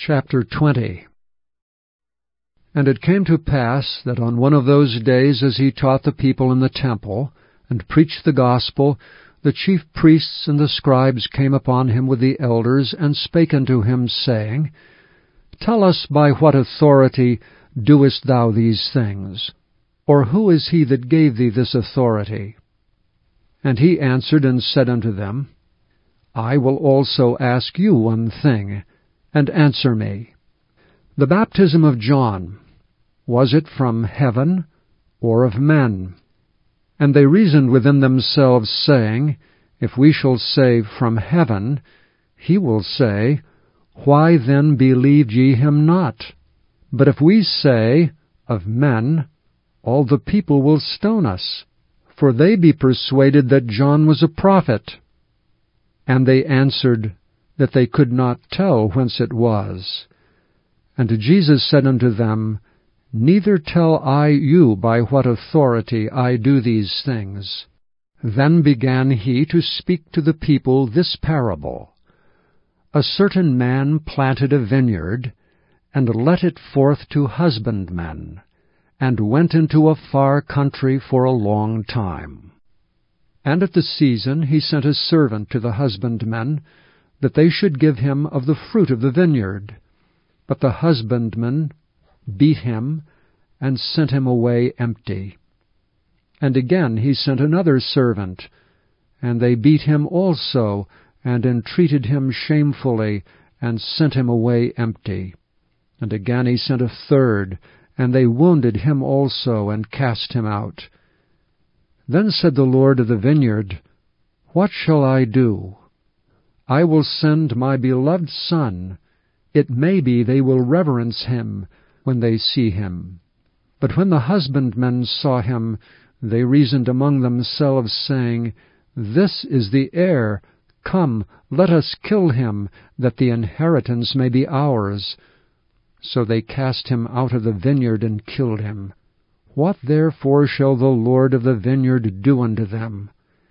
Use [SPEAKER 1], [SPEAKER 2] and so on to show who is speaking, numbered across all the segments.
[SPEAKER 1] Chapter 20. And it came to pass that on one of those days, as he taught the people in the temple, and preached the gospel, the chief priests and the scribes came upon him with the elders, and spake unto him, saying, Tell us, by what authority doest thou these things? Or who is he that gave thee this authority? And he answered and said unto them, I will also ask you one thing, and answer me. The baptism of John, was it from heaven or of men? And they reasoned within themselves, saying, If we shall say, From heaven, he will say, Why then believed ye him not? But if we say, Of men, all the people will stone us, for they be persuaded that John was a prophet. And they answered that they could not tell whence it was. And Jesus said unto them, Neither tell I you by what authority I do these things. Then began he to speak to the people this parable. A certain man planted a vineyard, and let it forth to husbandmen, and went into a far country for a long time. And at the season he sent a servant to the husbandmen, that they should give him of the fruit of the vineyard. But the husbandmen beat him, and sent him away empty. And again he sent another servant, and they beat him also, and entreated him shamefully, and sent him away empty. And again he sent a third, and they wounded him also, and cast him out. Then said the Lord of the vineyard, What shall I do? I will send my beloved Son. It may be they will reverence him when they see him. But when the husbandmen saw him, they reasoned among themselves, saying, This is the heir. Come, let us kill him, that the inheritance may be ours. So they cast him out of the vineyard and killed him. What therefore shall the Lord of the vineyard do unto them?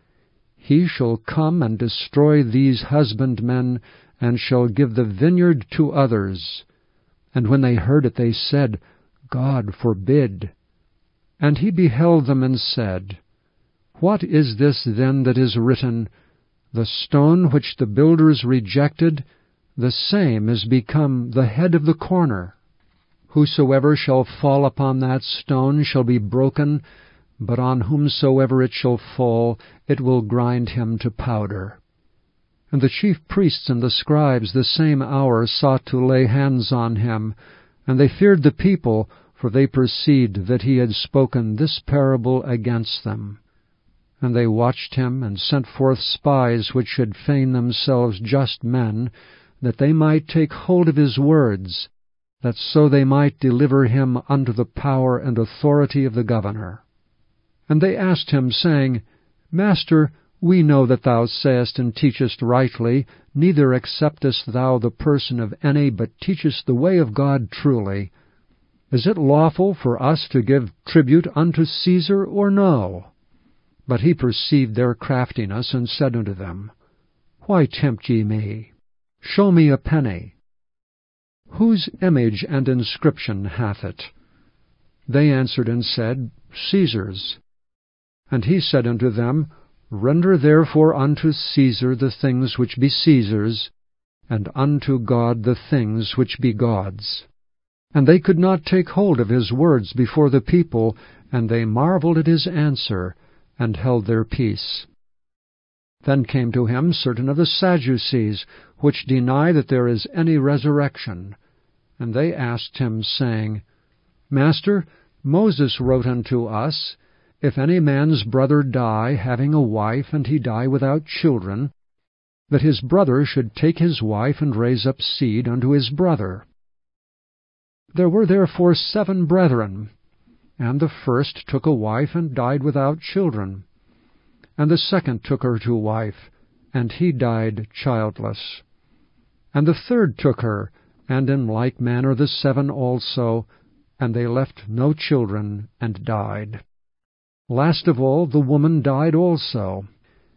[SPEAKER 1] He shall come and destroy these husbandmen, and shall give the vineyard to others. And when they heard it, they said, God forbid. And he beheld them, and said, What is this then that is written? The stone which the builders rejected, the same is become the head of the corner. Whosoever shall fall upon that stone shall be broken, but on whomsoever it shall fall, it will grind him to powder. And the chief priests and the scribes the same hour sought to lay hands on him, and they feared the people, for they perceived that he had spoken this parable against them. And they watched him, and sent forth spies which should feign themselves just men, that they might take hold of his words, that so they might deliver him unto the power and authority of the governor. And they asked him, saying, Master, we know that thou sayest and teachest rightly, neither acceptest thou the person of any, but teachest the way of God truly. Is it lawful for us to give tribute unto Caesar, or no? But he perceived their craftiness, and said unto them, Why tempt ye me? Show me a penny. Whose image and inscription hath it? They answered and said, Caesar's. And he said unto them, Render therefore unto Caesar the things which be Caesar's, and unto God the things which be God's. And they could not take hold of his words before the people, and they marveled at his answer, and held their peace. Then came to him certain of the Sadducees, which deny that there is any resurrection. And they asked him, saying, Master, Moses wrote unto us, If any man's brother die, having a wife, and he die without children, that his brother should take his wife, and raise up seed unto his brother. There were therefore 7 brethren, and the first took a wife, and died without children. And the second took her to wife, and he died childless. And the third took her, and in like manner the 7 also, and they left no children, and died. Last of all, the woman died also.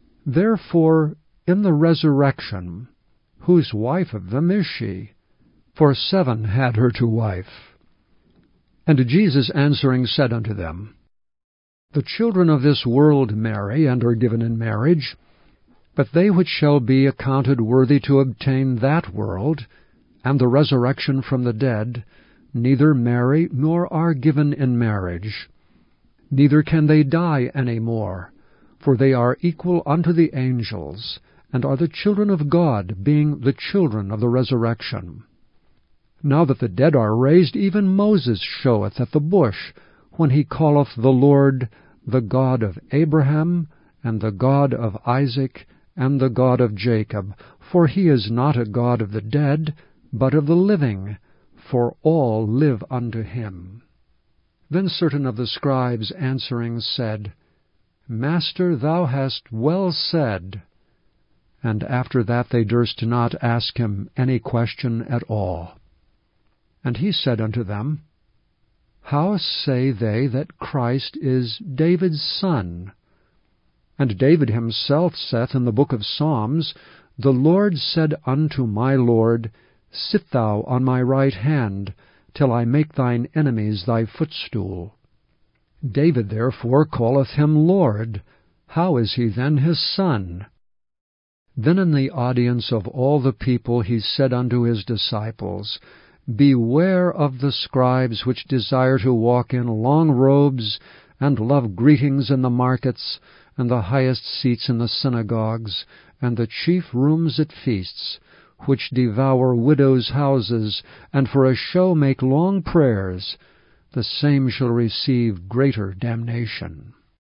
[SPEAKER 1] Therefore, in the resurrection, whose wife of them is she? for 7 had her to wife. And Jesus answering said unto them, The children of this world marry, and are given in marriage, but they which shall be accounted worthy to obtain that world, and the resurrection from the dead, neither marry nor are given in marriage. Neither can they die any more, for they are equal unto the angels, and are the children of God, being the children of the resurrection. Now that the dead are raised, even Moses showeth at the bush, when he calleth the Lord the God of Abraham, and the God of Isaac, and the God of Jacob. For he is not a God of the dead, but of the living, for all live unto him. Then certain of the scribes answering said, Master, thou hast well said. And after that they durst not ask him any question at all. And he said unto them, How say they that Christ is David's son? And David himself saith in the book of Psalms, The Lord said unto my Lord, Sit thou on my right hand, till I make thine enemies thy footstool. David therefore calleth him Lord. How is he then his son? Then in the audience of all the people he said unto his disciples, Beware of the scribes which desire to walk in long robes, and love greetings in the markets, and the highest seats in the synagogues, and the chief rooms at feasts, which devour widows' houses, and for a show make long prayers. The same shall receive greater damnation.